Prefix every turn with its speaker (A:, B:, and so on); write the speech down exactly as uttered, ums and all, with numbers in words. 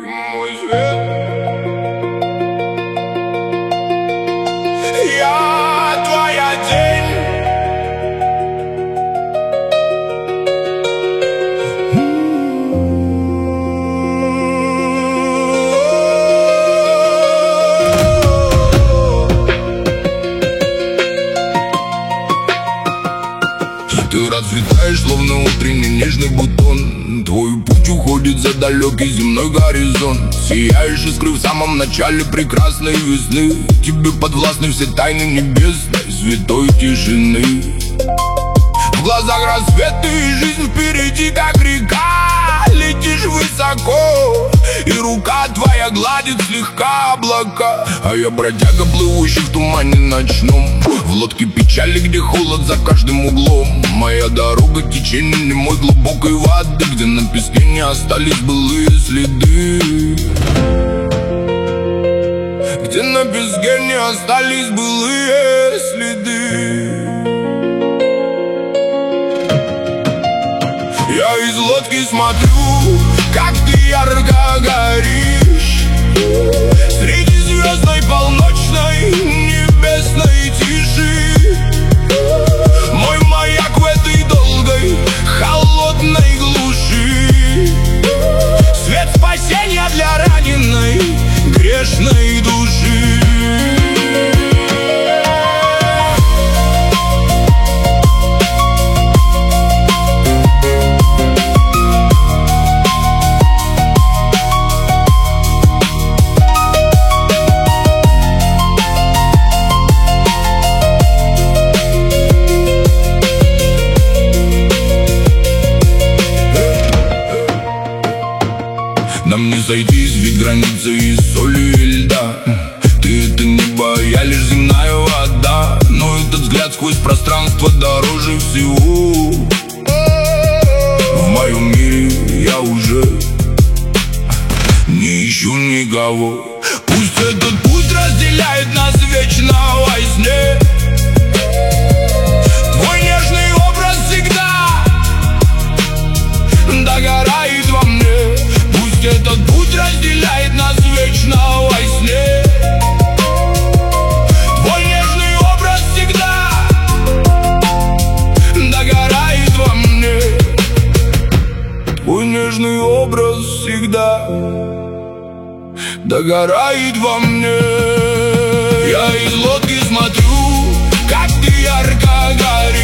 A: мой свет. Я твоя тень. Ты расцветаешь, словно утренний нежный бутон. Твой путь уходит за далекий земной горизонт. Сияешь искры в самом начале прекрасной весны. Тебе подвластны все тайны небесной святой тишины. В глазах рассвет и жизнь впереди, как река. Летишь высоко, и рука твоя гладит слегка облака. А я бродяга, плывущий в тумане ночном, в лодке печали, где холод за каждым углом. Моя дорога — течение немой глубокой воды, где на песке не остались былые следы. Где на песке не остались былые следы. Я из лодки смотрю, как ты ярко горишь среди звездной полночной небесной тиши. Мой маяк в этой долгой холодной глуши, свет спасения для раненой грешной души. Нам не сойтись, ведь граница из соли и льда. Ты — это небо, я лишь земная вода. Но этот взгляд сквозь пространство дороже всего. В моем мире я уже не ищу никого. Пусть этот путь разделяет нас вечно во сне. Твой нежный образ всегда догорает во мне. Пусть этот путь разделяет нас вечно во сне. Твой нежный образ всегда догорает во мне. Твой нежный образ всегда догорает во мне. Я из лодки смотрю, как ты ярко горишь